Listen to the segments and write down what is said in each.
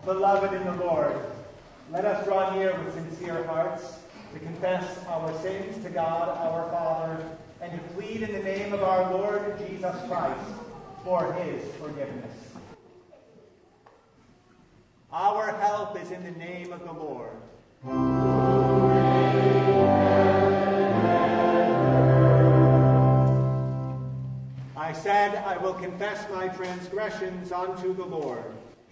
Beloved in the Lord, let us draw near with sincere hearts to confess our sins to God our Father and to plead in the name of our Lord Jesus Christ for his forgiveness. Our help is in the name of the Lord. I said, I will confess my transgressions unto the Lord.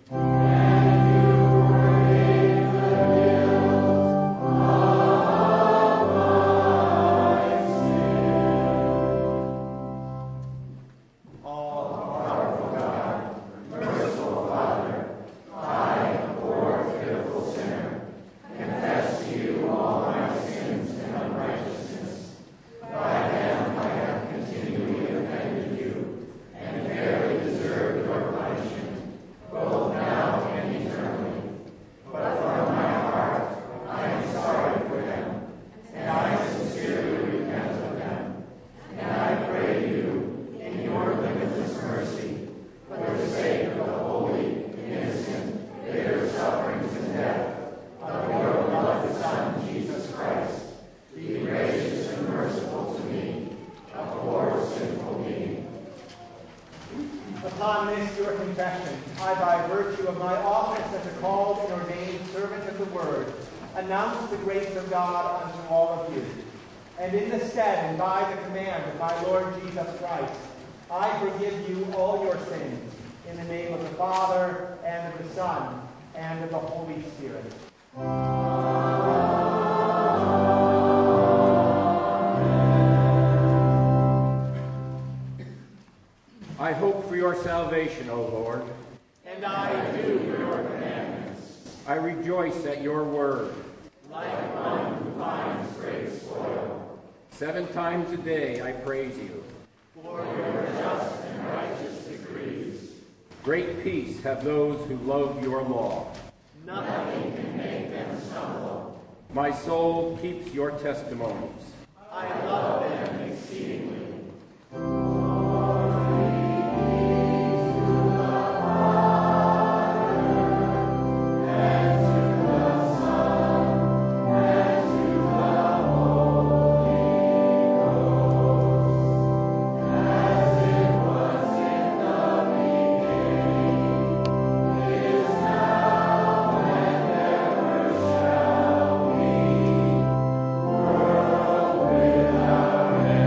Upon this your confession, I, by virtue of my office as a called and ordained servant of the Word, announce the grace of God unto all of you. And in the stead and by the command of my Lord Jesus Christ, I forgive you all your sins, in the name of the Father, and of the Son, and of the Holy Spirit. I hope for your salvation, O Lord. And I do your commandments. I rejoice at your word. Like one who finds great spoil. 7 times a day I praise you. For your just and righteous decrees. Great peace have those who love your law. Nothing can make them stumble. My soul keeps your testimonies. I love them exceedingly. Amen.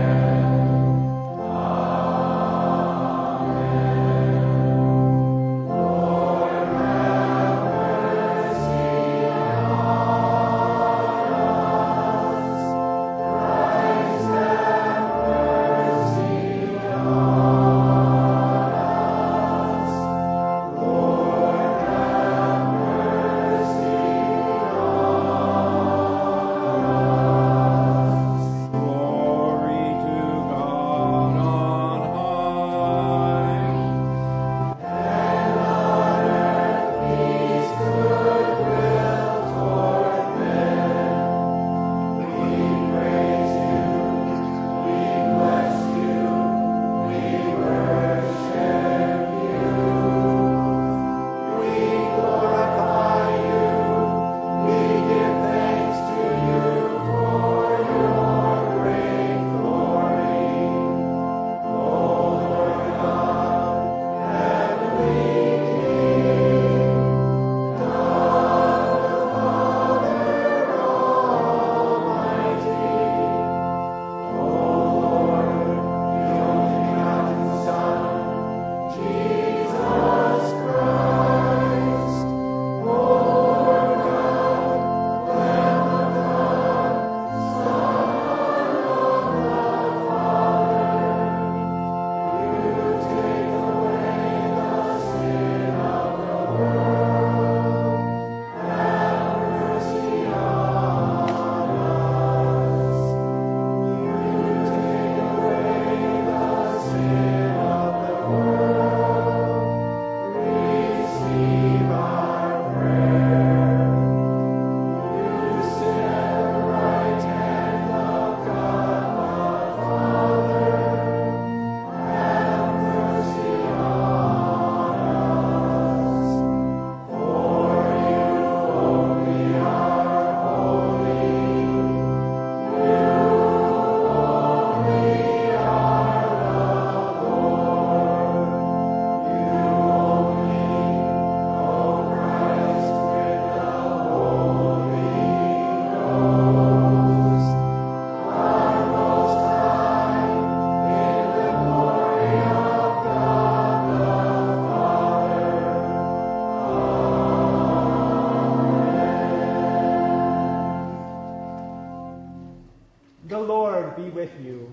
Lord be with you.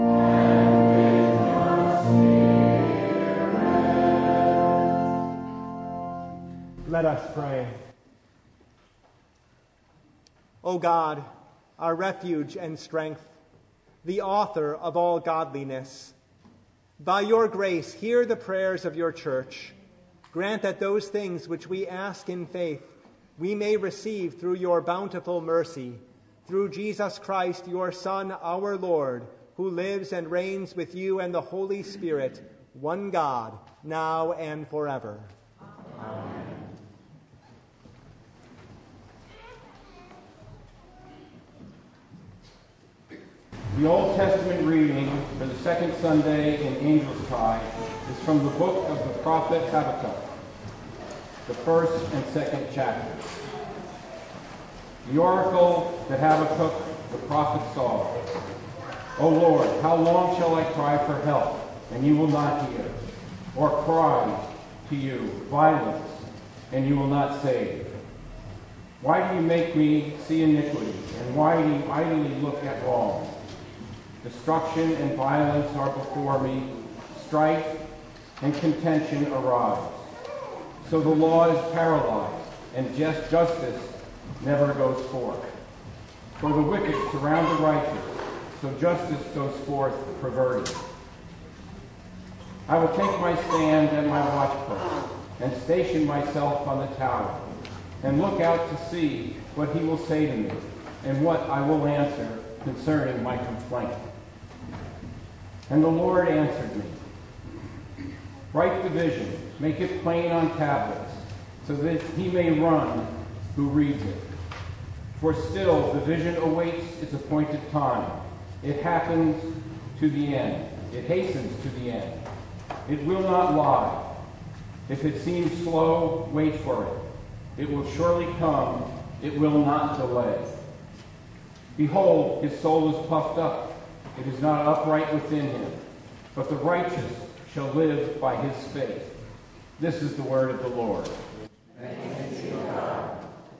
Let us pray. O God, our refuge and strength, the author of all godliness, by your grace hear the prayers of your church. Grant that those things which we ask in faith we may receive through your bountiful mercy, through Jesus Christ, your Son, our Lord, who lives and reigns with you and the Holy Spirit, one God, now and forever. Amen. The Old Testament reading for the second Sunday in Angelstide is from the book of the prophet Habakkuk, the first and second chapters. The oracle that Habakkuk the prophet saw. O Lord, how long shall I cry for help, and you will not hear? Or cry to you, violence, and you will not save? Why do you make me see iniquity, and why do you idly look at wrong? Destruction and violence are before me, strife and contention arise. So the law is paralyzed, and justice never goes forth. For the wicked surround the righteous, so justice goes forth perverted. I will take my stand at my watchpost, and station myself on the tower, and look out to see what he will say to me, and what I will answer concerning my complaint. And the Lord answered me, write the vision, make it plain on tablets, so that he may run who reads it. For still the vision awaits its appointed time. It happens to the end. It hastens to the end. It will not lie. If it seems slow, wait for it. It will surely come. It will not delay. Behold, his soul is puffed up. It is not upright within him. But the righteous shall live by his faith. This is the word of the Lord. Thanks be to God.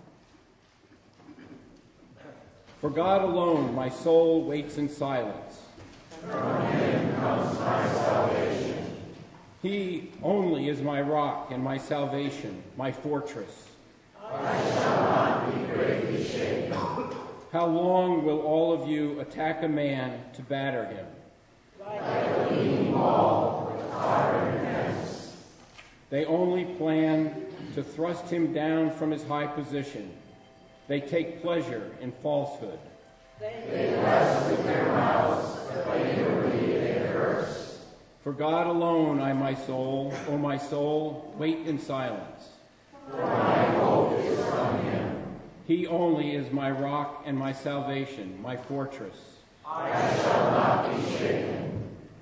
For God alone my soul waits in silence. From him comes my salvation. He only is my rock and my salvation, my fortress. I shall not be greatly shaken. How long will all of you attack a man to batter him? Like a leaning wall with iron fence. They only plan to thrust him down from his high position. They take pleasure in falsehood. They bless with their mouths, but inwardly they curse. For God alone, my soul, wait in silence. For my hope is from him. He only is my rock and my salvation, my fortress. I shall not be shaken.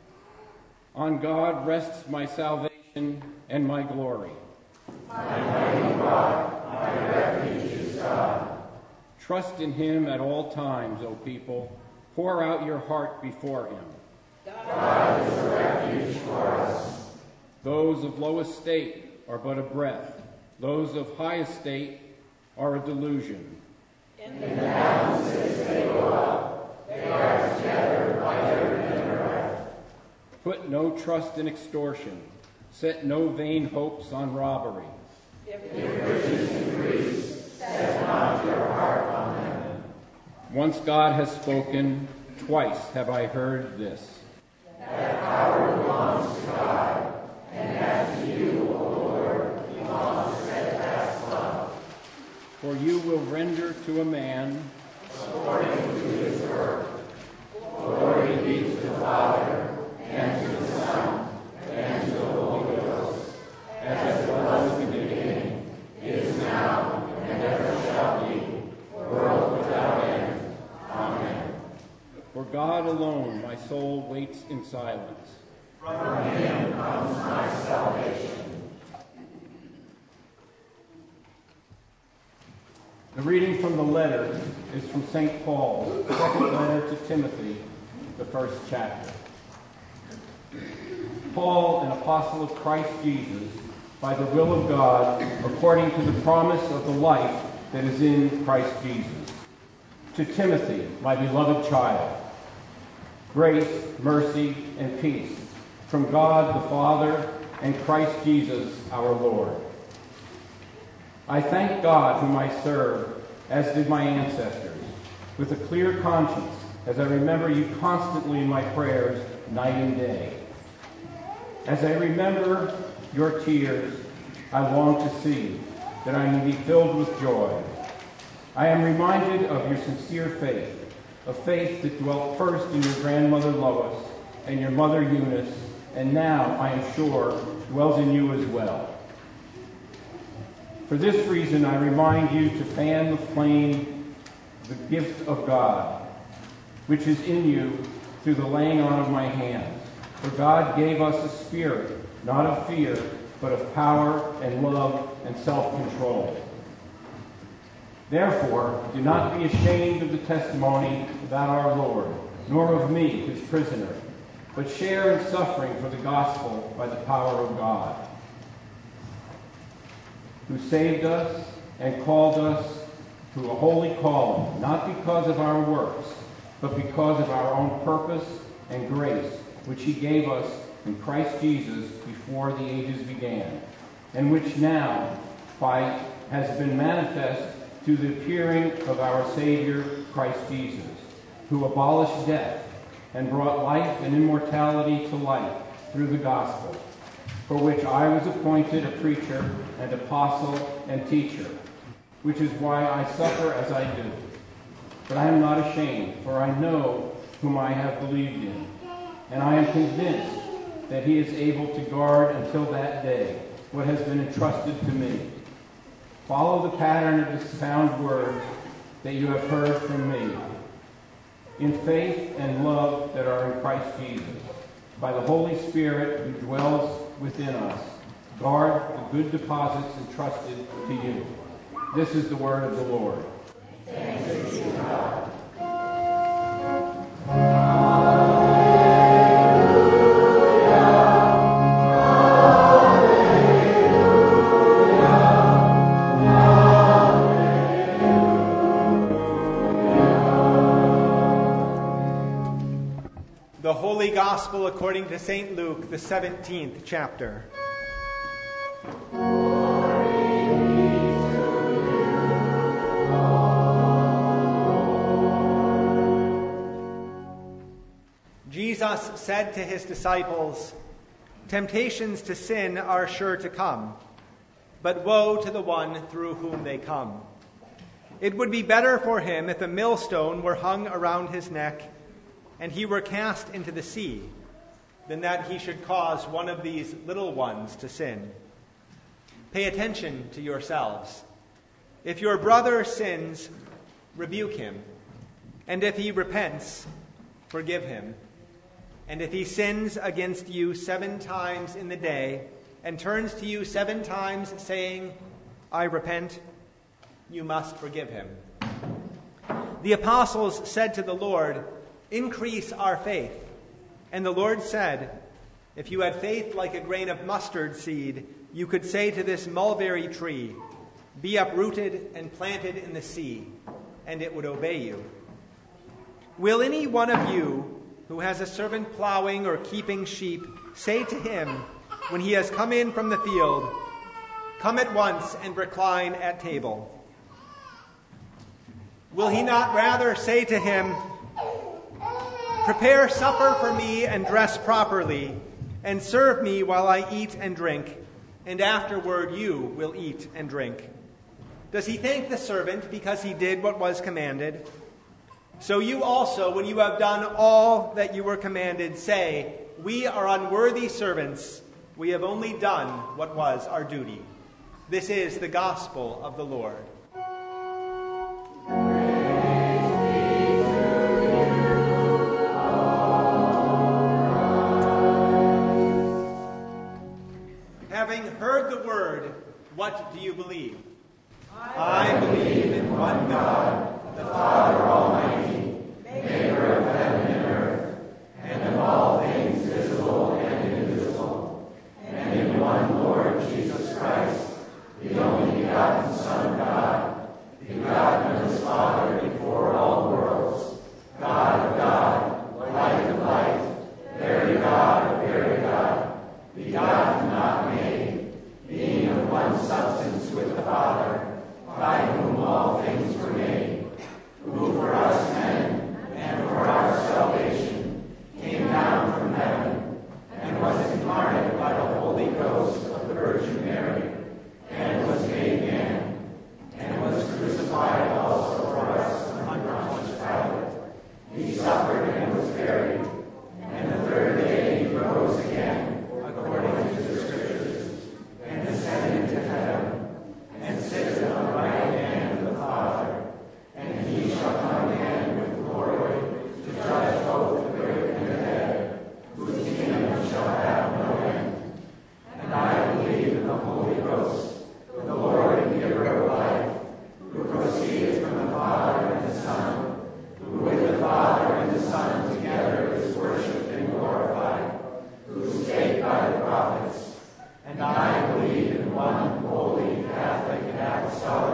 On God rests my salvation and my glory. My mighty rock, my refuge is God. Trust in him at all times, O people. Pour out your heart before him. God is a refuge for us. Those of low estate are but a breath. Those of high estate are a delusion. In the mountains they go up. They are together by their breath. Put no trust in extortion. Set no vain hopes on robbery. If riches increase, set not your heart on them. Once God has spoken, twice have I heard this. That power belongs to God, and as to you, O Lord, belongs steadfast love. For you will render to a man according to his work. Glory be to the Father, and to the Son, and to the Holy Ghost, as it was in the beginning, is now, and ever shall be, world without end. Amen. For God alone my soul waits in silence. From him comes my salvation. The reading from the letter is from St. Paul's second letter to Timothy, the first chapter. Paul, an apostle of Christ Jesus, by the will of God, according to the promise of the life that is in Christ Jesus. To Timothy, my beloved child, Grace, mercy, and peace from God the Father and Christ Jesus our Lord. I thank God whom I serve, as did my ancestors, with a clear conscience, as I remember you constantly in my prayers, night and day. As I remember your tears, I long to see you, that I may be filled with joy. I am reminded of your sincere faith, a faith that dwelt first in your grandmother Lois and your mother Eunice, and now, I am sure, dwells in you as well. For this reason, I remind you to fan the flame, the gift of God, which is in you through the laying on of my hands. For God gave us a spirit, not of fear, but of power and love and self-control. Therefore, do not be ashamed of the testimony about our Lord, nor of me, his prisoner, but share in suffering for the gospel by the power of God, who saved us and called us to a holy calling, not because of our works, but because of our own purpose and grace, which he gave us in Christ Jesus before the ages began, and which now has been manifest through the appearing of our Savior, Christ Jesus, who abolished death and brought life and immortality to light through the gospel, for which I was appointed a preacher and apostle and teacher, which is why I suffer as I do. But I am not ashamed, for I know whom I have believed in, and I am convinced that he is able to guard until that day what has been entrusted to me. Follow the pattern of the sound words that you have heard from me, in faith and love that are in Christ Jesus. By the Holy Spirit who dwells within us, guard the good deposits entrusted to you. This is the word of the Lord. Thanks be to God. The Holy Gospel according to St. Luke, the 17th chapter. Jesus said to his disciples, "Temptations to sin are sure to come, but woe to the one through whom they come. It would be better for him if a millstone were hung around his neck and he were cast into the sea, than that he should cause one of these little ones to sin. Pay attention to yourselves. If your brother sins, rebuke him, and if he repents, forgive him. And if he sins against you 7 times in the day, and turns to you 7 times, saying, 'I repent,' you must forgive him." The apostles said to the Lord, "Increase our faith." And the Lord said, "If you had faith like a grain of mustard seed, you could say to this mulberry tree, 'Be uprooted and planted in the sea,' and it would obey you. Will any one of you who has a servant plowing or keeping sheep say to him, when he has come in from the field, 'Come at once and recline at table'? Will he not rather say to him, 'Prepare supper for me and dress properly, and serve me while I eat and drink, and afterward you will eat and drink'? Does he thank the servant because he did what was commanded? So you also, when you have done all that you were commanded, say, 'We are unworthy servants. We have only done what was our duty.'" This is the gospel of the Lord. Having heard the word, what do you believe? I believe in one God, the Father Almighty, maker of heaven and earth, and of all things visible and invisible, and in one Lord Jesus Christ, the only begotten Son of God, begotten of his Father before all worlds, God of God, light of light,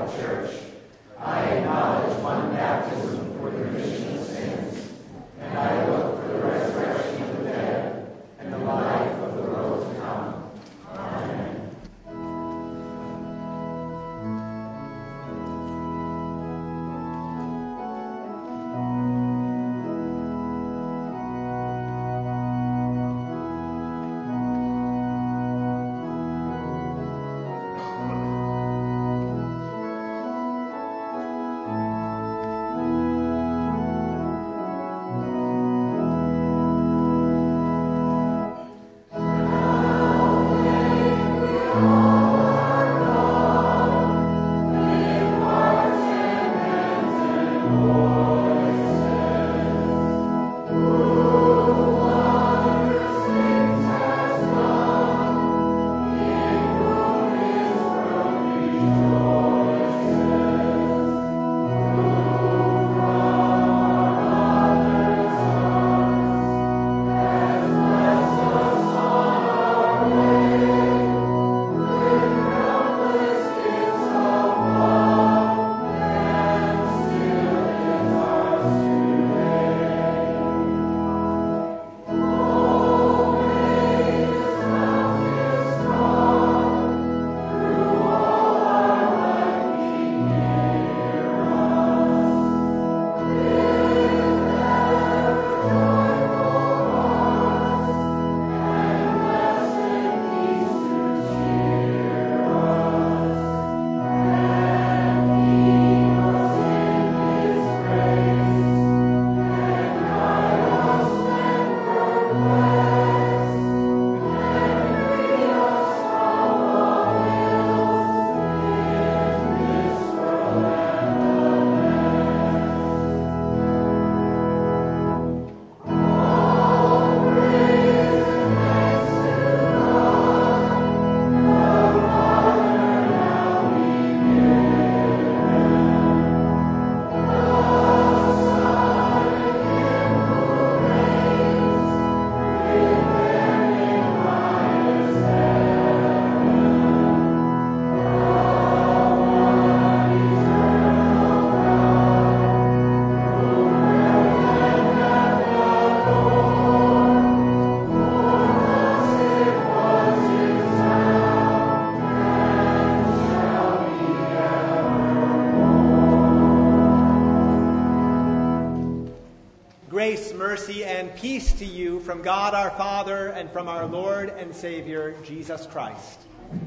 Grace, mercy, and peace to you from God our Father and from our Lord and Savior, Jesus Christ.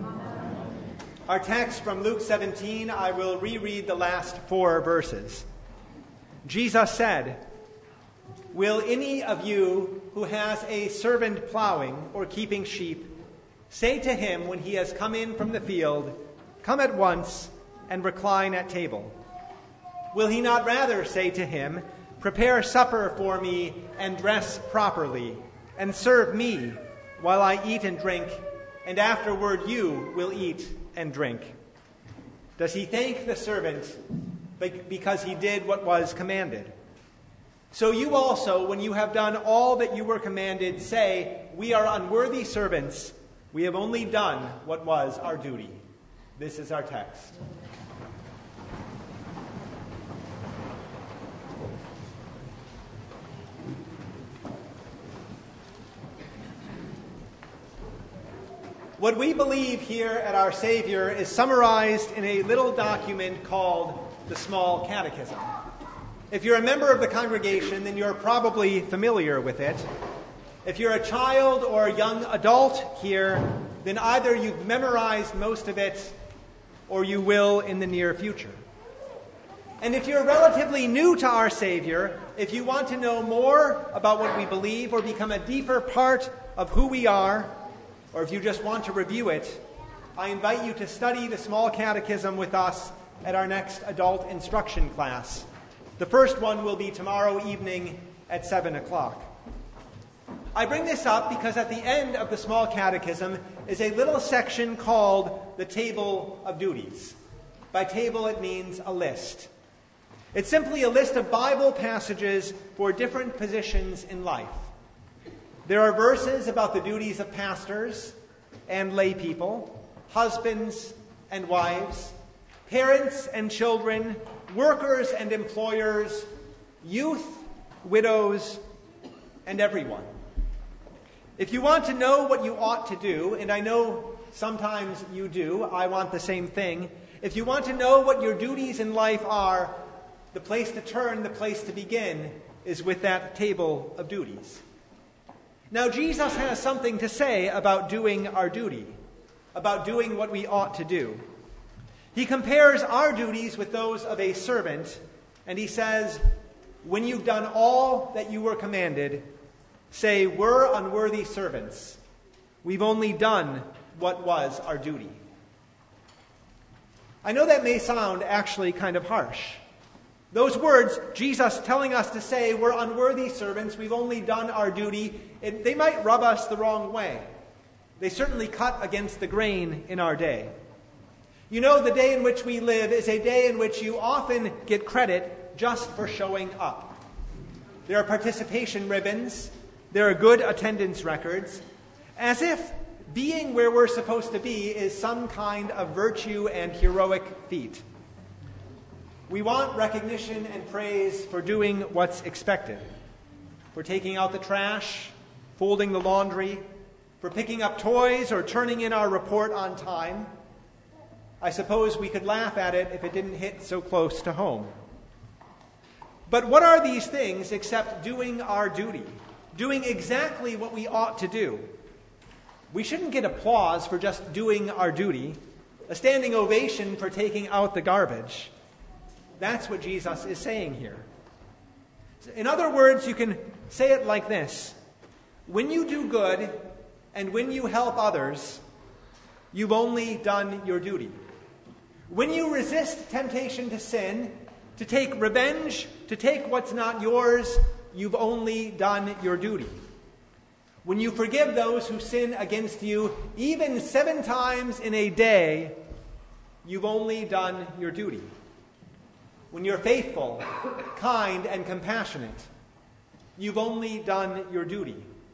Our text from Luke 17, I will reread the last 4 verses. Jesus said, "Will any of you who has a servant plowing or keeping sheep say to him when he has come in from the field, 'Come at once and recline at table'? Will he not rather say to him, 'Prepare supper for me and dress properly, and serve me while I eat and drink, and afterward you will eat and drink'? Does he thank the servant because he did what was commanded? So you also, when you have done all that you were commanded, say, 'We are unworthy servants. We have only done what was our duty.'" This is our text. What we believe here at Our Savior is summarized in a little document called the Small Catechism. If you're a member of the congregation, then you're probably familiar with it. If you're a child or a young adult here, then either you've memorized most of it or you will in the near future. And if you're relatively new to Our Savior, if you want to know more about what we believe or become a deeper part of who we are, or if you just want to review it, I invite you to study the Small Catechism with us at our next adult instruction class. The first one will be tomorrow evening at 7 o'clock. I bring this up because at the end of the Small Catechism is a little section called the Table of Duties. By table, it means a list. It's simply a list of Bible passages for different positions in life. There are verses about the duties of pastors and lay people, husbands and wives, parents and children, workers and employers, youth, widows, and everyone. If you want to know what you ought to do, and I know sometimes you do, I want the same thing. If you want to know what your duties in life are, the place to turn, the place to begin, is with that table of duties. Now, Jesus has something to say about doing our duty, about doing what we ought to do. He compares our duties with those of a servant, and he says, when you've done all that you were commanded, say, we're unworthy servants. We've only done what was our duty. I know that may sound actually kind of harsh. Those words, Jesus telling us to say, we're unworthy servants, we've only done our duty, they might rub us the wrong way. They certainly cut against the grain in our day. You know, the day in which we live is a day in which you often get credit just for showing up. There are participation ribbons. There are good attendance records, as if being where we're supposed to be is some kind of virtue and heroic feat. We want recognition and praise for doing what's expected, for taking out the trash, folding the laundry, for picking up toys or turning in our report on time. I suppose we could laugh at it if it didn't hit so close to home. But what are these things except doing our duty? Doing exactly what we ought to do. We shouldn't get applause for just doing our duty, a standing ovation for taking out the garbage. That's what Jesus is saying here. In other words, you can say it like this. When you do good and when you help others, you've only done your duty. When you resist temptation to sin, to take revenge, to take what's not yours, you've only done your duty. When you forgive those who sin against you, even 7 times in a day, you've only done your duty. When you're faithful, kind, and compassionate, you've only done your duty.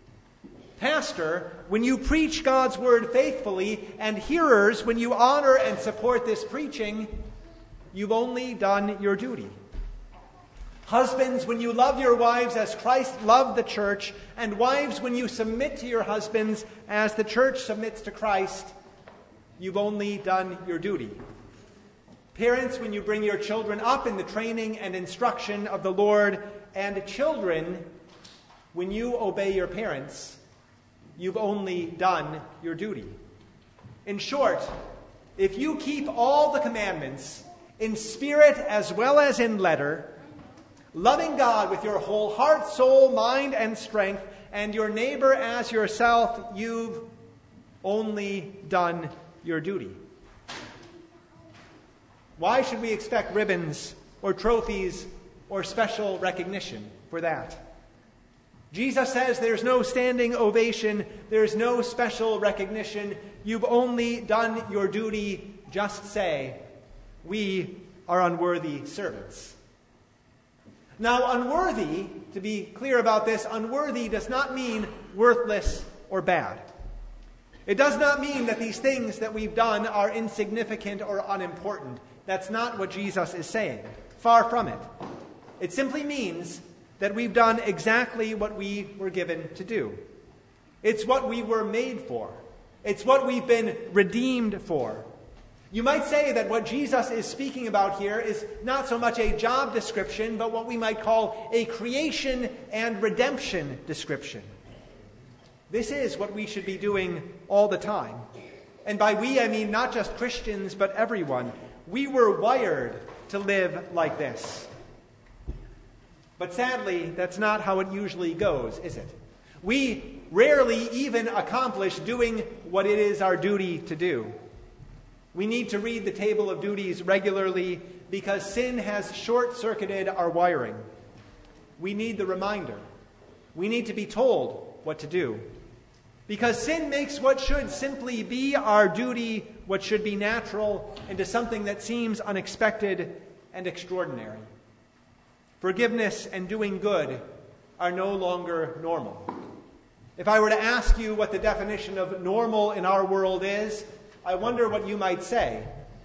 Pastor, when you preach God's word faithfully, and hearers, when you honor and support this preaching, you've only done your duty. Husbands, when you love your wives as Christ loved the church, and wives, when you submit to your husbands as the church submits to Christ, you've only done your duty. Parents, when you bring your children up in the training and instruction of the Lord, and children, when you obey your parents, you've only done your duty. In short, if you keep all the commandments in spirit as well as in letter, loving God with your whole heart, soul, mind, and strength, and your neighbor as yourself, you've only done your duty. Why should we expect ribbons or trophies or special recognition for that? Jesus says there's no standing ovation, there's no special recognition. You've only done your duty. Just say, we are unworthy servants. Now, unworthy, to be clear about this, unworthy does not mean worthless or bad. It does not mean that these things that we've done are insignificant or unimportant. That's not what Jesus is saying. Far from it. It simply means that we've done exactly what we were given to do. It's what we were made for. It's what we've been redeemed for. You might say that what Jesus is speaking about here is not so much a job description, but what we might call a creation and redemption description. This is what we should be doing all the time. And by we, I mean not just Christians, but everyone. We were wired to live like this. But sadly, that's not how it usually goes, is it? We rarely even accomplish doing what it is our duty to do. We need to read the table of duties regularly because sin has short-circuited our wiring. We need the reminder. We need to be told what to do. Because sin makes what should simply be our duty, what should be natural, into something that seems unexpected and extraordinary. Forgiveness and doing good are no longer normal. If I were to ask you what the definition of normal in our world is, I wonder what you might say.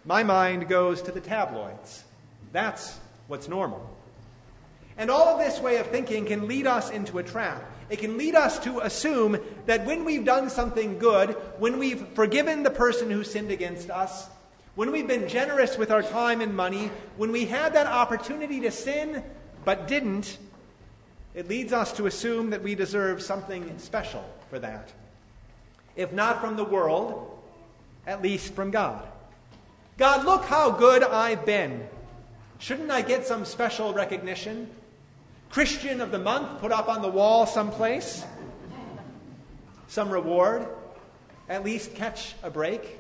My mind goes to the tabloids. That's what's normal. And all of this way of thinking can lead us into a trap. It can lead us to assume that when we've done something good, when we've forgiven the person who sinned against us, when we've been generous with our time and money, when we had that opportunity to sin but didn't, it leads us to assume that we deserve something special for that. If not from the world, at least from God. God, look how good I've been. Shouldn't I get some special recognition? Christian of the month put up on the wall someplace? Some reward? At least catch a break?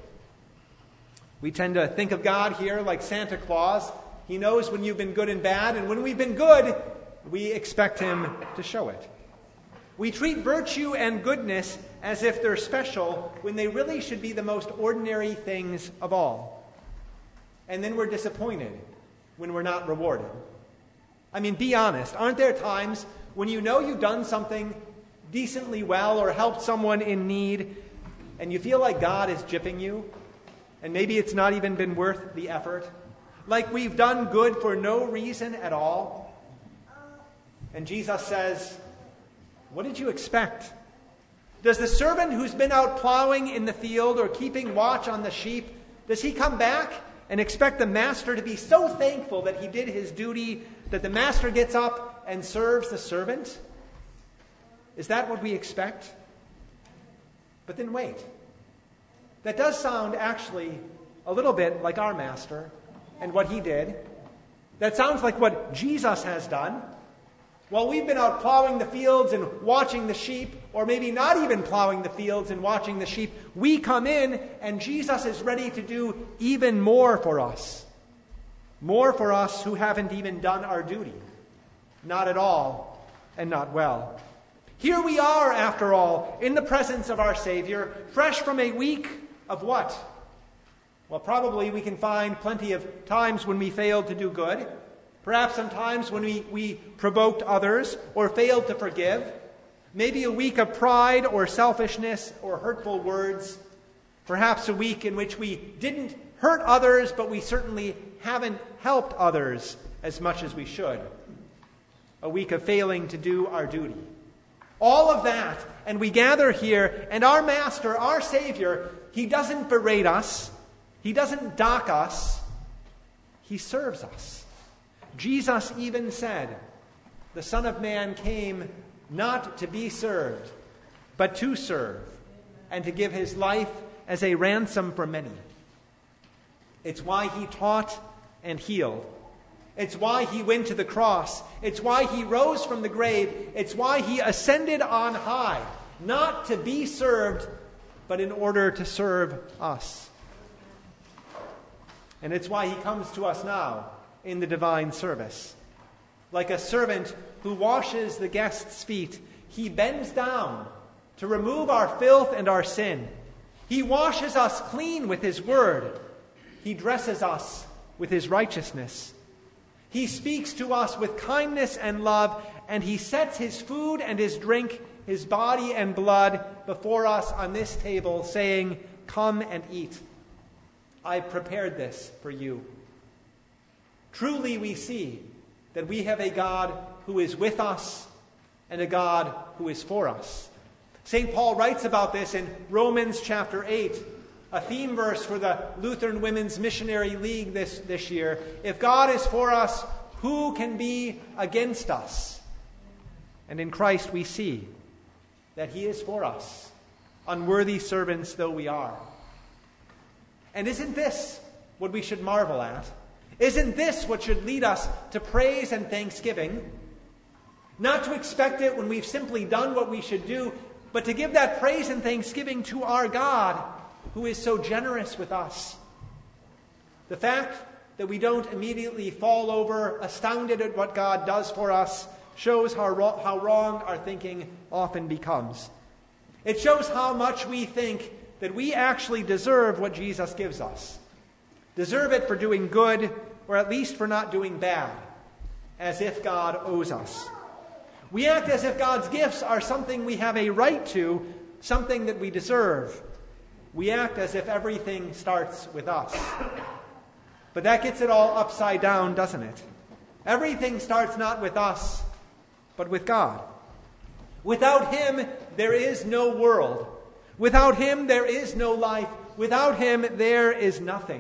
We tend to think of God here like Santa Claus. He knows when you've been good and bad, and when we've been good, we expect him to show it. We treat virtue and goodness as if they're special when they really should be the most ordinary things of all. And then we're disappointed when we're not rewarded. I mean, be honest. Aren't there times when you know you've done something decently well or helped someone in need, and you feel like God is gypping you, and maybe it's not even been worth the effort? Like we've done good for no reason at all? And Jesus says, what did you expect? Does the servant who's been out plowing in the field or keeping watch on the sheep, does he come back and expect the master to be so thankful that he did his duty that the master gets up and serves the servant? Is that what we expect? But then wait. That does sound actually a little bit like our master and what he did. That sounds like what Jesus has done. While we've been out plowing the fields and watching the sheep, or maybe not even plowing the fields and watching the sheep, we come in and Jesus is ready to do even more for us. More for us who haven't even done our duty. Not at all, and not well. Here we are, after all, in the presence of our Savior, fresh from a week of what? Well, probably we can find plenty of times when we failed to do good. Perhaps sometimes when we provoked others or failed to forgive. Maybe a week of pride or selfishness or hurtful words. Perhaps a week in which we didn't hurt others, but we certainly haven't helped others as much as we should. A week of failing to do our duty. All of that, and we gather here, and our Master, our Savior, he doesn't berate us. He doesn't dock us. He serves us. Jesus even said, the Son of Man came not to be served, but to serve, and to give his life as a ransom for many. It's why he taught and healed. It's why he went to the cross. It's why he rose from the grave. It's why he ascended on high, not to be served, but in order to serve us. And it's why he comes to us now in the divine service. Like a servant who washes the guest's feet, he bends down to remove our filth and our sin. He washes us clean with his word. He dresses us with his righteousness. He speaks to us with kindness and love, and he sets his food and his drink, his body and blood before us on this table, saying, "Come and eat. I've prepared this for you." Truly we see that we have a God who is with us and a God who is for us. St. Paul writes about this in Romans chapter 8, a theme verse for the Lutheran Women's Missionary League this year. If God is for us, who can be against us? And in Christ we see that he is for us, unworthy servants though we are. And isn't this what we should marvel at? Isn't this what should lead us to praise and thanksgiving? Not to expect it when we've simply done what we should do, but to give that praise and thanksgiving to our God, who is so generous with us. The fact that we don't immediately fall over, astounded at what God does for us, shows how wrong our thinking often becomes. It shows how much we think that we actually deserve what Jesus gives us. Deserve it for doing good, or at least for not doing bad, as if God owes us. We act as if God's gifts are something we have a right to, something that we deserve. We act as if everything starts with us. But that gets it all upside down, doesn't it? Everything starts not with us, but with God. Without him, there is no world. Without him, there is no life. Without him, there is nothing.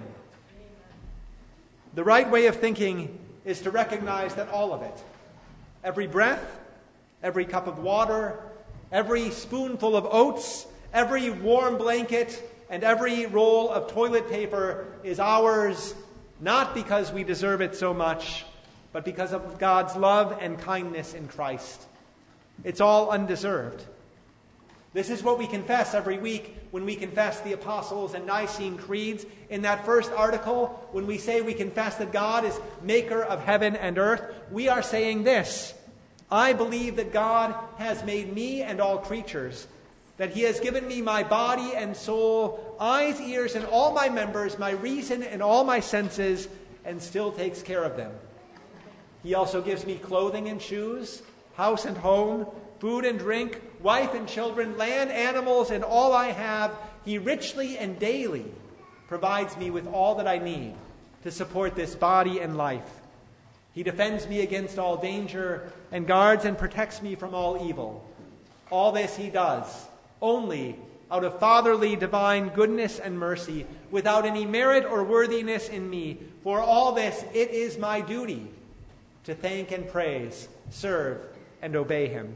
The right way of thinking is to recognize that all of it, every breath, every cup of water, every spoonful of oats, every warm blanket, and every roll of toilet paper is ours, not because we deserve it so much, but because of God's love and kindness in Christ. It's all undeserved. This is what we confess every week when we confess the Apostles' and Nicene creeds. In that first article, when we say we confess that God is maker of heaven and earth, we are saying this: I believe that God has made me and all creatures, that he has given me my body and soul, eyes, ears, and all my members, my reason and all my senses, and still takes care of them. He also gives me clothing and shoes, house and home, food and drink, wife and children, land, animals, and all I have. He richly and daily provides me with all that I need to support this body and life. He defends me against all danger and guards and protects me from all evil. All this he does only out of fatherly divine goodness and mercy, without any merit or worthiness in me. For all this, it is my duty to thank and praise, serve, and obey him.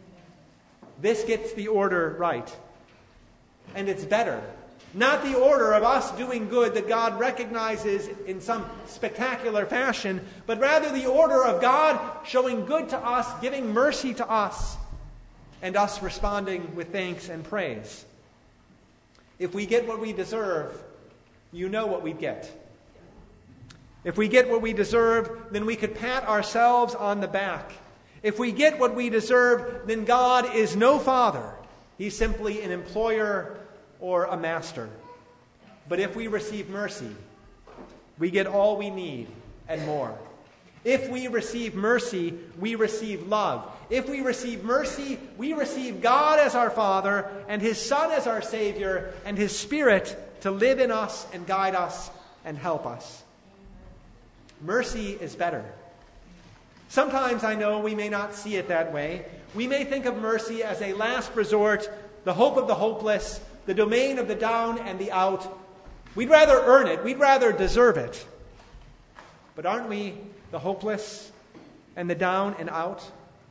This gets the order right. And it's better. Not the order of us doing good that God recognizes in some spectacular fashion, but rather the order of God showing good to us, giving mercy to us, and us responding with thanks and praise. If we get what we deserve, you know what we get. If we get what we deserve, then we could pat ourselves on the back. If we get what we deserve, then God is no father. He's simply an employer or a master. But if we receive mercy, we get all we need and more. If we receive mercy, we receive love. If we receive mercy, we receive God as our Father and his Son as our Savior and his Spirit to live in us and guide us and help us. Mercy is better. Sometimes I know we may not see it that way. We may think of mercy as a last resort, the hope of the hopeless, the domain of the down and the out. We'd rather earn it. We'd rather deserve it. But aren't we the hopeless and the down and out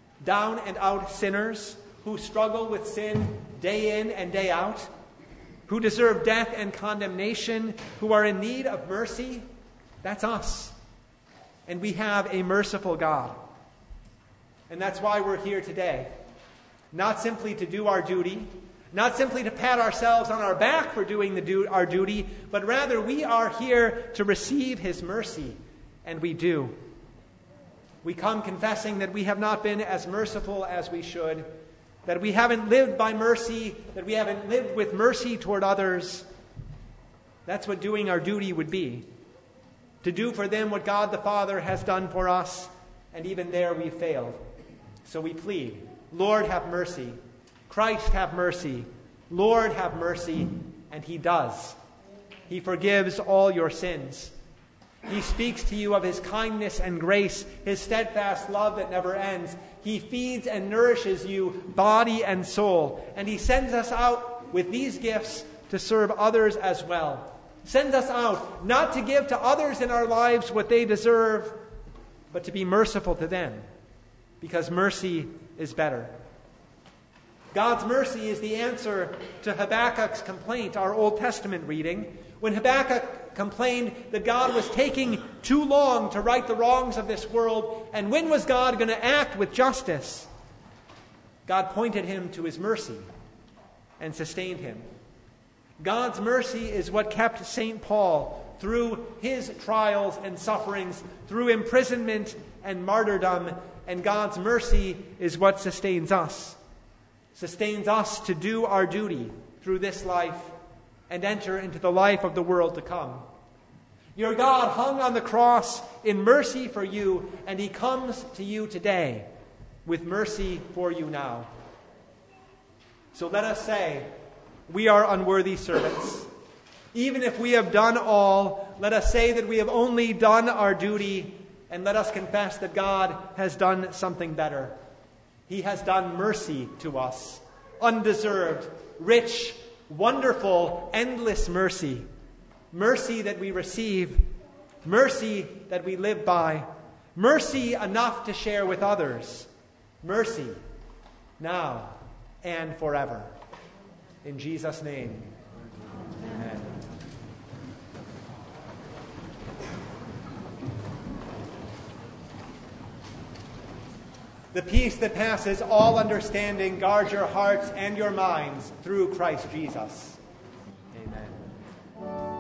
sinners who struggle with sin day in and day out, who deserve death and condemnation, who are in need of mercy? That's us. And we have a merciful God. And that's why we're here today. Not simply to do our duty, not simply to pat ourselves on our back for doing our duty, but rather we are here to receive his mercy, and we do. We come confessing that we have not been as merciful as we should, that we haven't lived by mercy, that we haven't lived with mercy toward others. That's what doing our duty would be. To do for them what God the Father has done for us, and even there we failed. So we plead, Lord, have mercy. Christ, have mercy. Lord, have mercy. And he does. He forgives all your sins. He speaks to you of his kindness and grace, his steadfast love that never ends. He feeds and nourishes you, body and soul. And he sends us out with these gifts to serve others as well. Sends us out not to give to others in our lives what they deserve, but to be merciful to them, because mercy is better. God's mercy is the answer to Habakkuk's complaint, our Old Testament reading, when Habakkuk complained that God was taking too long to right the wrongs of this world, and when was God going to act with justice? God pointed him to his mercy and sustained him. God's mercy is what kept St. Paul through his trials and sufferings, through imprisonment and martyrdom, and God's mercy is what sustains us to do our duty through this life and enter into the life of the world to come. Your God hung on the cross in mercy for you, and he comes to you today with mercy for you now. So let us say, we are unworthy servants. Even if we have done all, Let us say that we have only done our duty, and let us confess that God has done something better. He has done mercy to us, undeserved, rich, wonderful, endless mercy. Mercy that we receive, mercy that we live by, mercy enough to share with others, mercy now and forever. In Jesus' name, amen. The peace that passes all understanding guards your hearts and your minds through Christ Jesus. Amen.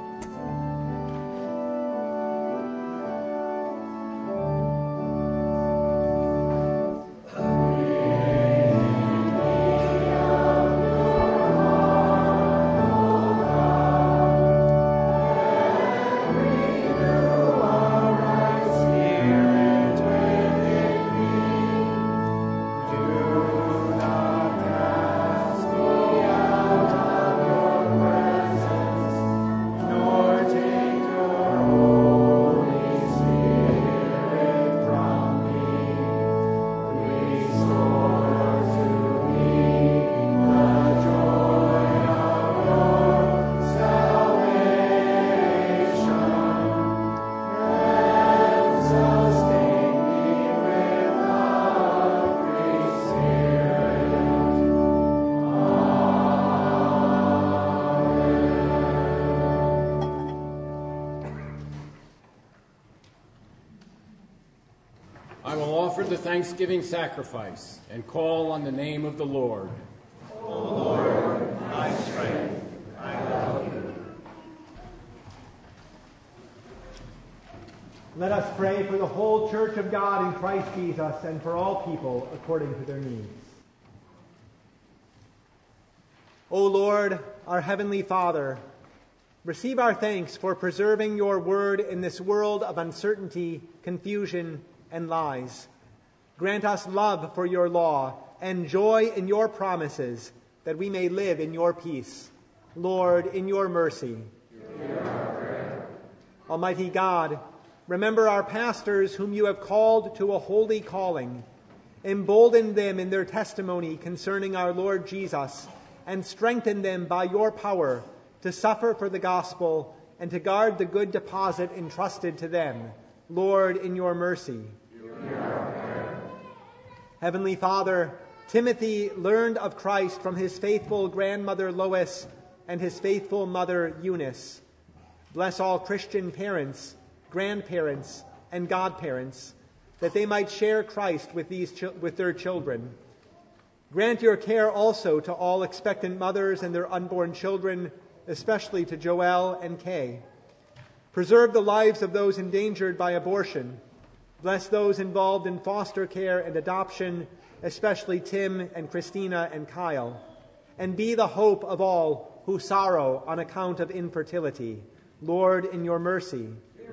I will offer the thanksgiving sacrifice and call on the name of the Lord. O Lord, my strength, I love you. Let us pray for the whole Church of God in Christ Jesus and for all people according to their needs. O Lord, our Heavenly Father, receive our thanks for preserving your word in this world of uncertainty, confusion, and lies. Grant us love for your law and joy in your promises, that we may live in your peace. Lord, in your mercy. Almighty God, remember our pastors whom you have called to a holy calling. Embolden them in their testimony concerning our Lord Jesus, and strengthen them by your power to suffer for the gospel and to guard the good deposit entrusted to them. Lord, in your mercy. Heavenly Father, Timothy learned of Christ from his faithful grandmother Lois and his faithful mother Eunice. Bless all Christian parents, grandparents, and godparents, that they might share Christ with their children. Grant your care also to all expectant mothers and their unborn children, especially to Joelle and Kay. Preserve the lives of those endangered by abortion. Bless those involved in foster care and adoption, especially Tim and Christina and Kyle. And be the hope of all who sorrow on account of infertility. Lord, in your mercy.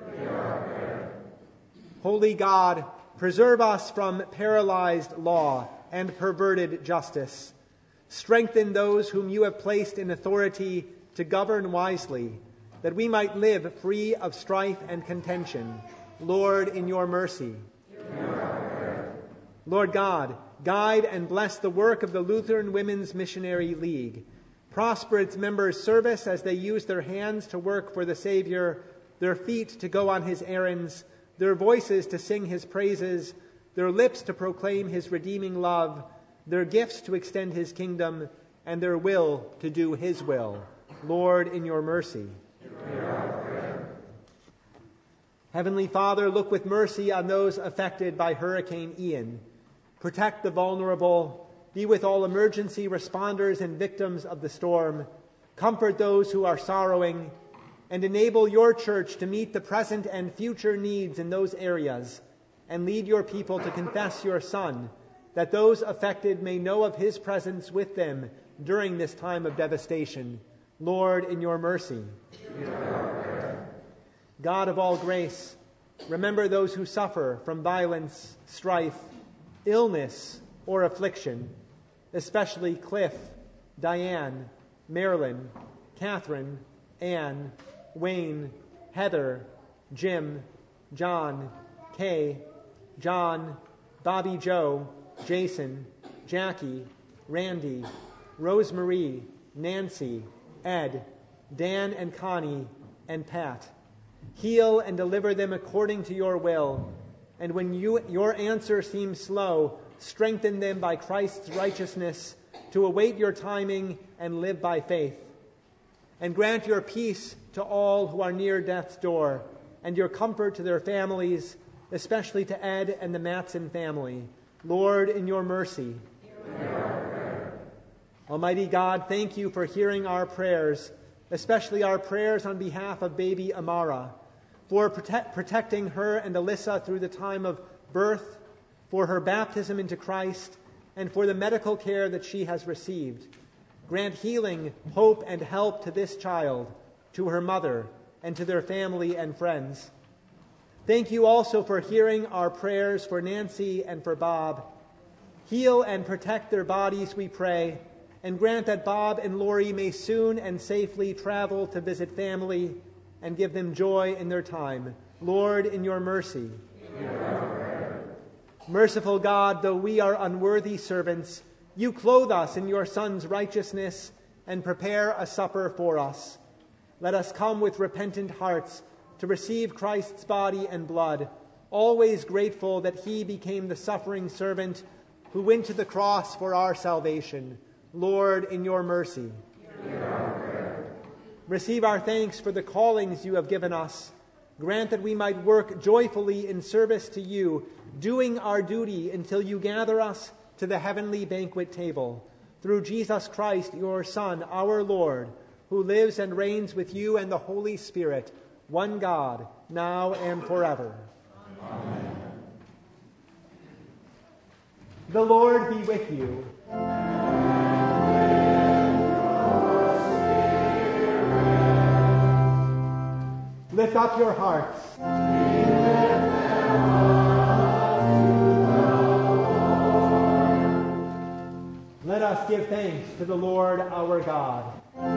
Holy God, preserve us from paralyzed law and perverted justice. Strengthen those whom you have placed in authority to govern wisely, that we might live free of strife and contention. Lord, in your mercy. Lord God, guide and bless the work of the Lutheran Women's Missionary League. Prosper its members' service as they use their hands to work for the Savior, their feet to go on his errands, their voices to sing his praises, their lips to proclaim his redeeming love, their gifts to extend his kingdom, and their will to do his will. Lord, in your mercy. Heavenly Father, look with mercy on those affected by Hurricane Ian. Protect the vulnerable. Be with all emergency responders and victims of the storm. Comfort those who are sorrowing, and enable your church to meet the present and future needs in those areas, and lead your people to confess your Son, that those affected may know of his presence with them during this time of devastation. Lord, in your mercy. God of all grace, remember those who suffer from violence, strife, illness, or affliction, especially Cliff, Diane, Marilyn, Catherine, Anne, Wayne, Heather, Jim, John, Kay, John, Bobby Joe, Jason, Jackie, Randy, Rosemarie, Nancy, Ed, Dan and Connie, and Pat. Heal and deliver them according to your will. And when your answer seems slow, strengthen them by Christ's righteousness to await your timing and live by faith. And grant your peace to all who are near death's door, and your comfort to their families, especially to Ed and the Matson family. Lord, in your mercy. Almighty God, thank you for hearing our prayers, especially our prayers on behalf of baby Amara, for protecting her and Alyssa through the time of birth, for her baptism into Christ, and for the medical care that she has received. Grant healing, hope, and help to this child, to her mother, and to their family and friends. Thank you also for hearing our prayers for Nancy and for Bob. Heal and protect their bodies, we pray, and grant that Bob and Lori may soon and safely travel to visit family and give them joy in their time. Lord, in your mercy. Merciful God, though we are unworthy servants, you clothe us in your Son's righteousness and prepare a supper for us. Let us come with repentant hearts to receive Christ's body and blood, always grateful that he became the suffering servant who went to the cross for our salvation. Lord, in your mercy. Receive our thanks for the callings you have given us. Grant that we might work joyfully in service to you, doing our duty until you gather us to the heavenly banquet table. Through Jesus Christ, your Son, our Lord, who lives and reigns with you and the Holy Spirit, one God, now and forever. Amen. The Lord be with you. Lift up your hearts. Let us give thanks to the Lord our God.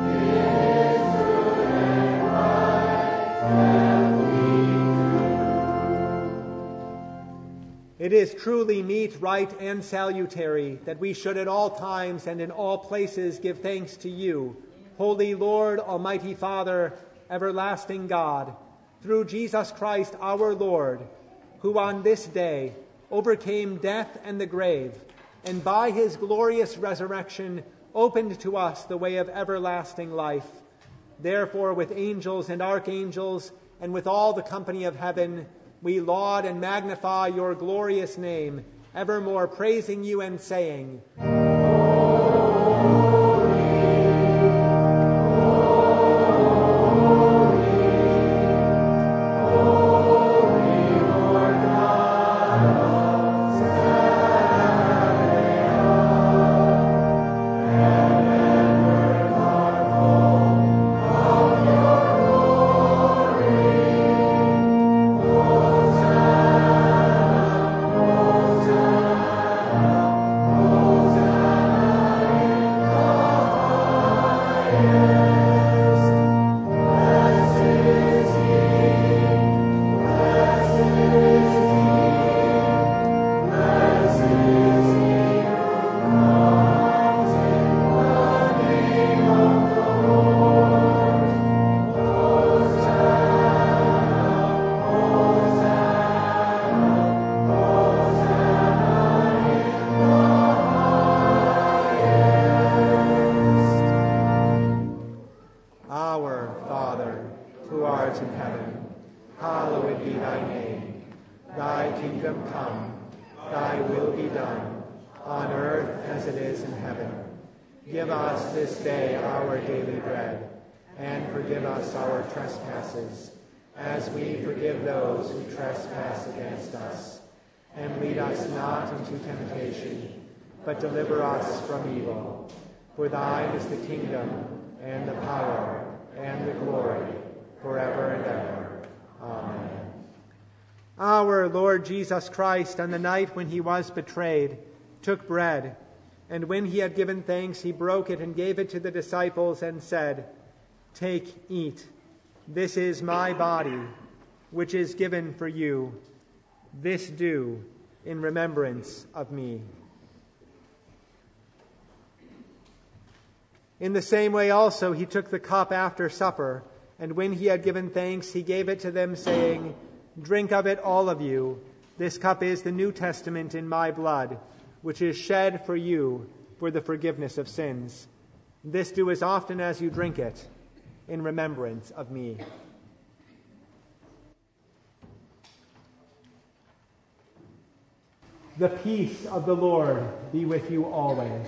It is truly meet, right, and salutary that we should at all times and in all places give thanks to you, Holy Lord, Almighty Father, everlasting God, through Jesus Christ our Lord, who on this day overcame death and the grave, and by his glorious resurrection opened to us the way of everlasting life. Therefore, with angels and archangels, and with all the company of heaven, we laud and magnify your glorious name, evermore praising you and saying, Give us this day our daily bread, and forgive us our trespasses, as we forgive those who trespass against us. And lead us not into temptation, but deliver us from evil. For thine is the kingdom, and the power, and the glory, forever and ever. Amen. Our Lord Jesus Christ, on the night when he was betrayed, took bread, and when he had given thanks, he broke it and gave it to the disciples and said, "Take, eat. This is my body, which is given for you. This do in remembrance of me. In the same way also he took the cup after supper, and when he had given thanks, he gave it to them, saying, Drink of it, all of you. This cup is the New Testament in my blood, which is shed for you for the forgiveness of sins. This do as often as you drink it in remembrance of me. The peace of the Lord be with you always.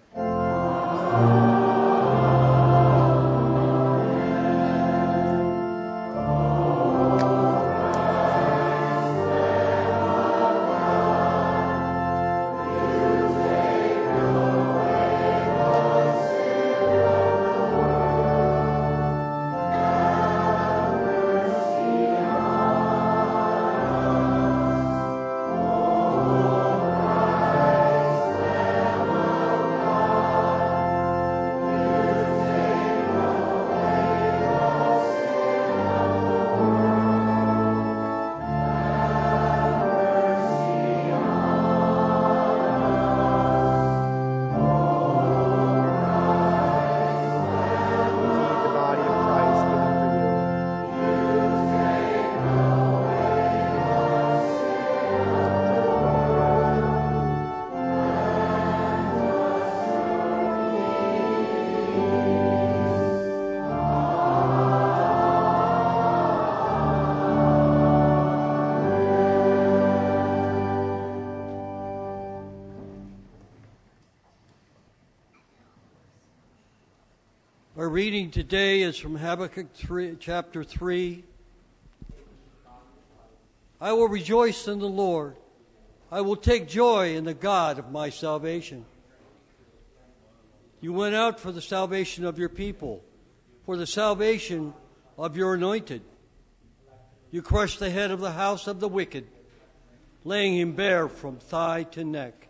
Our reading today is from Habakkuk chapter 3. I will rejoice in the Lord. I will take joy in the God of my salvation. You went out for the salvation of your people, for the salvation of your anointed. You crushed the head of the house of the wicked, laying him bare from thigh to neck.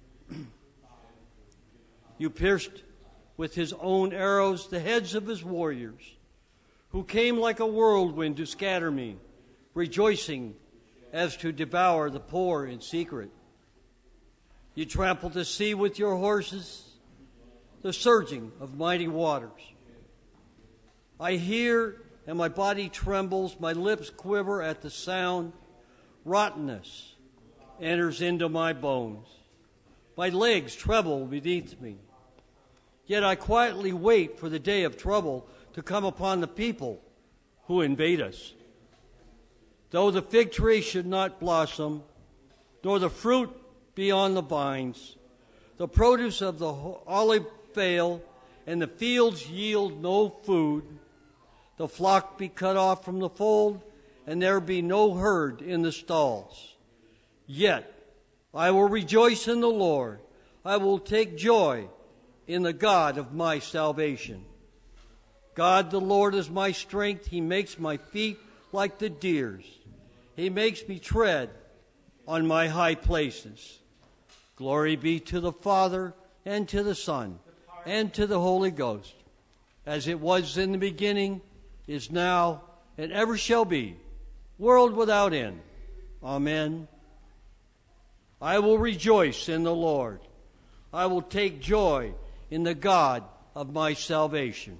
You pierced with his own arrows the heads of his warriors, who came like a whirlwind to scatter me, rejoicing as to devour the poor in secret. You trampled the sea with your horses, the surging of mighty waters. I hear, and my body trembles, my lips quiver at the sound. Rottenness enters into my bones. My legs tremble beneath me. Yet I quietly wait for the day of trouble to come upon the people who invade us. Though the fig tree should not blossom, nor the fruit be on the vines, the produce of the olive fail, and the fields yield no food, the flock be cut off from the fold, and there be no herd in the stalls. Yet I will rejoice in the Lord. I will take joy in the God of my salvation. God the Lord is my strength. He makes my feet like the deer's. He makes me tread on my high places. Glory be to the Father, and to the Son, and to the Holy Ghost, as it was in the beginning, is now, and ever shall be, world without end. Amen. I will rejoice in the Lord. I will take joy in the God of my salvation.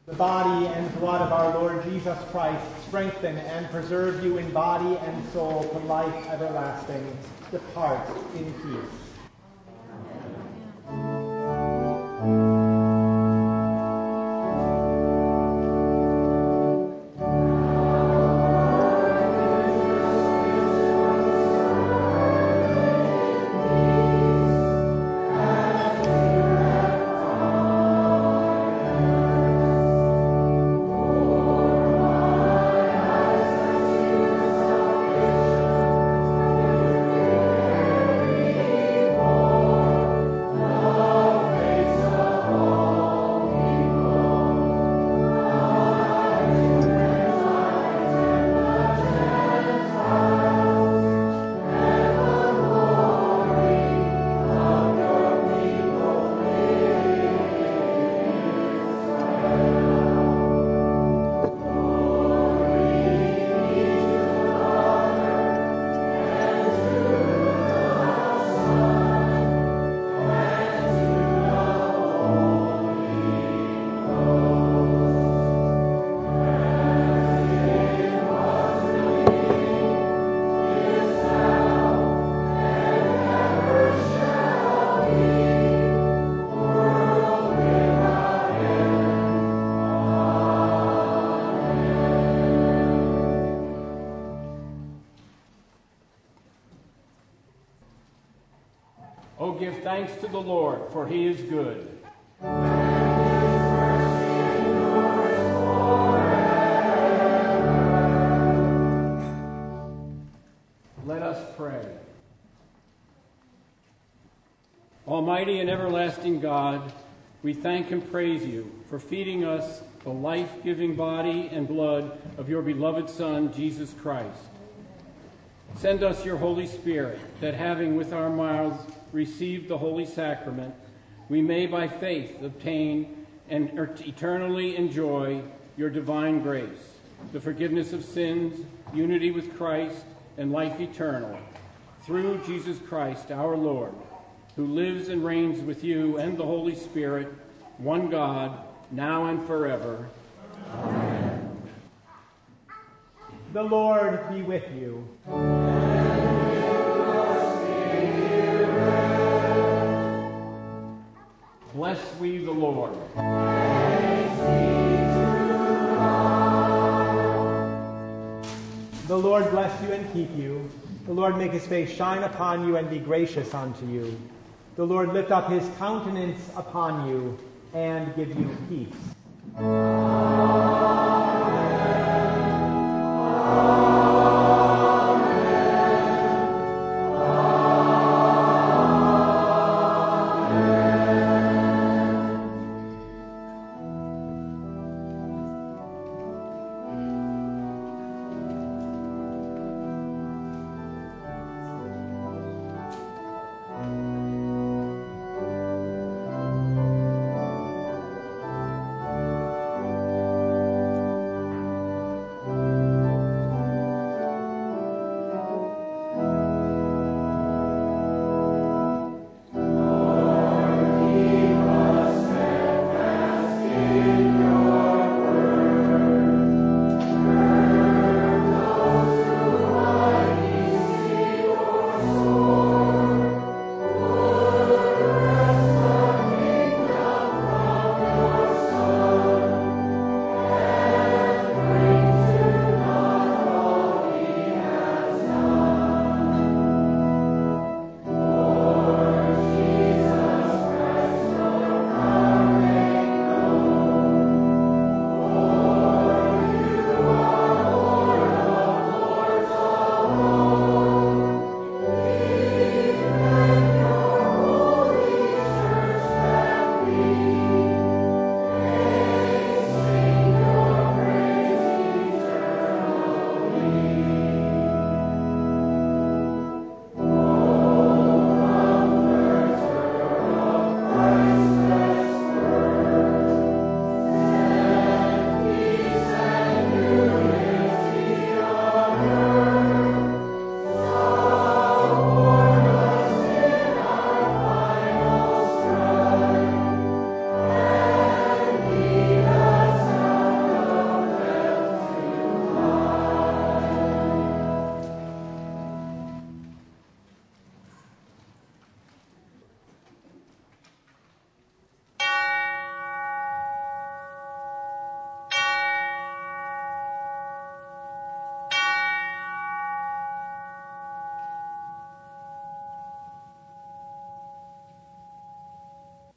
The body and blood of our Lord Jesus Christ strengthen and preserve you in body and soul to life everlasting. Depart in peace. Oh, give thanks to the Lord, for he is good. Let us pray. Almighty and everlasting God, we thank and praise you for feeding us the life-giving body and blood of your beloved Son, Jesus Christ. Send us your Holy Spirit, that having with our mouths received the Holy Sacrament, we may by faith obtain and eternally enjoy your divine grace, the forgiveness of sins, unity with Christ, and life eternal, through Jesus Christ our Lord, who lives and reigns with you and the Holy Spirit, one God, now and forever. Amen. The Lord be with you. Bless we the Lord. The Lord bless you and keep you. The Lord make his face shine upon you and be gracious unto you. The Lord lift up his countenance upon you and give you peace. Amen.